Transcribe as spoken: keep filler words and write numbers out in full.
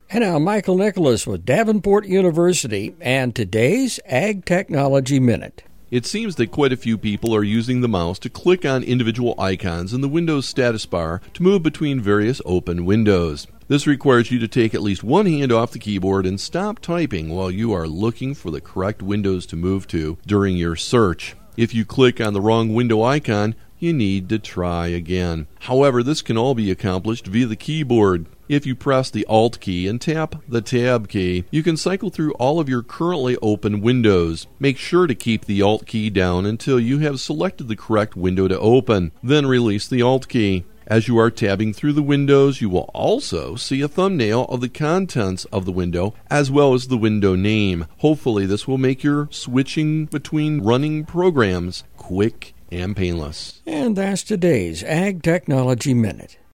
And now Michael Nicholas with Davenport University and today's Ag Technology Minute. It seems that quite a few people are using the mouse to click on individual icons in the Windows status bar to move between various open windows. This requires you to take at least one hand off the keyboard and stop typing while you are looking for the correct windows to move to during your search. If you click on the wrong window icon, you need to try again. However, this can all be accomplished via the keyboard. If you press the Alt key and tap the Tab key, you can cycle through all of your currently open windows. Make sure to keep the Alt key down until you have selected the correct window to open. Then release the Alt key. As you are tabbing through the windows, you will also see a thumbnail of the contents of the window as well as the window name. Hopefully this will make your switching between running programs quick and painless. And that's today's Ag Technology Minute.